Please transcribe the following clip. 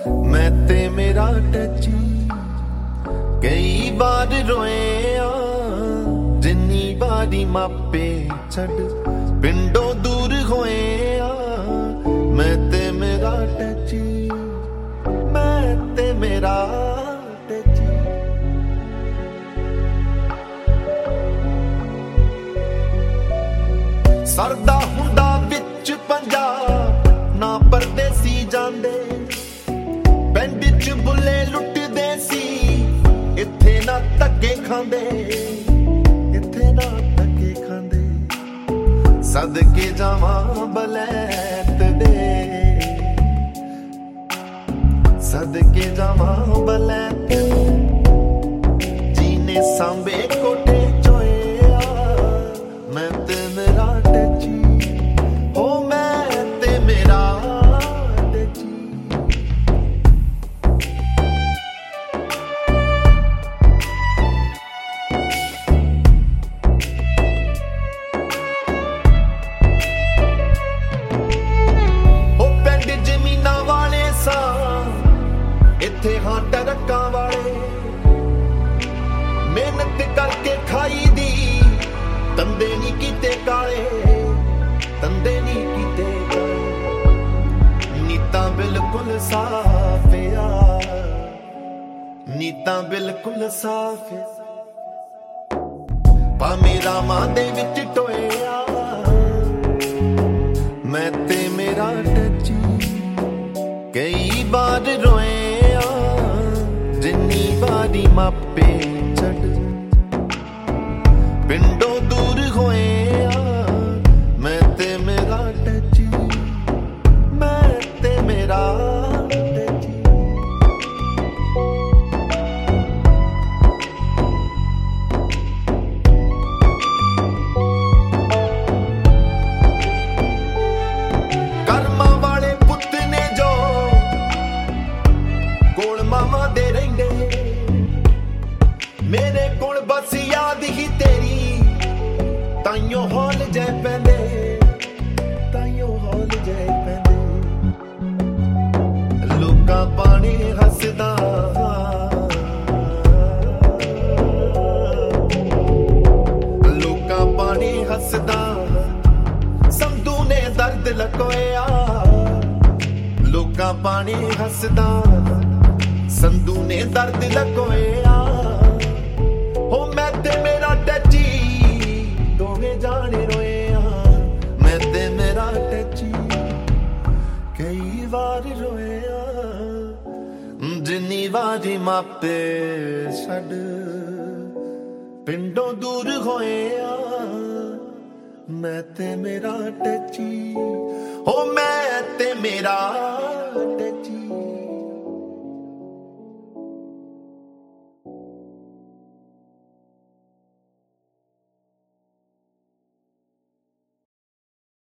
मैं ते मेरा टची कई बार रोए आ जिन्नी बारी मापे छड़ पिंडों दूर होए आ मैं ते मेरा टची मैं ते मेरा टची सरदा हुंदा विच पंजाब ना परदेसी जांदे पिंड च बुले लुटदे सी इत्थे ना धक्के खांदे इत्थे ना धक्के खांदे सदके जावां बलैत दे सदके जावां बलैत जीने सांबे कोठे चोए मैं ते मेरा टची हो मैं ते मेरा टची हो पिंड जमीना वाले सा इत्थे हां टरक्कां वाले मेहनत करके खाई दी तंदे नी कीते काले तंदे नी कीते काले नीतां बिल्कुल साफ आ नीतां बिल्कुल साफ भावें रामां दे विच टोया मैं ते मेरा टची कई बार रोए आ जिन्नी बारी मापे छड़ पिंडों दूर होए आ मैं ते मेरा टची मैं ते मेरा टची कर्मा वाले पुत्त ने जो कोल मामा दे रहिंदे मेरे कोल बस याद ही तेरी ताइयों हौल जै पैंदे ताइयों हौल जै पैंदे लोकां पाने हसदा लोकां पाने हसदा संधू ने दर्द लकोया लोकां पाने हसदा संधू ने दर्द लकोया हो मैं ते मेरा टची दोवें जाने रोए मैं ते मेरा टची कई बार रोए जिन्नी बारी मापे छड़ पिंडों दूर होए मैं ते मेरा टची हो मैं ते मेरा